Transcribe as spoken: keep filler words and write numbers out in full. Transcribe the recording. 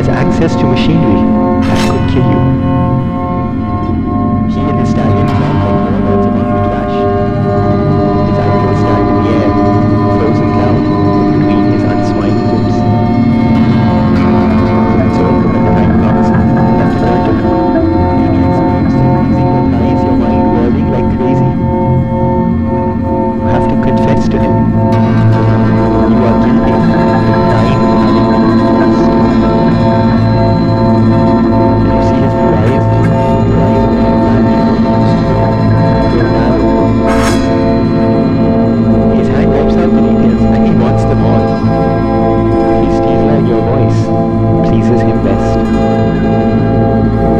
has access to machinery that could kill you. He and his stallions run like warlords among the trash. His ankles stand in the air, frozen cloud, between his unsmiling lips. And so, when the time comes, you have to learn to cook. Maybe experienced in freezing your thighs, your mind whirling like crazy. You have to confess to him. You are guilty of denying having been forced. And you see his blue eyes, blue eyes of pure passion, grow narrow. His hand types out the details and he wants them all. He steals like your voice, pleases him best.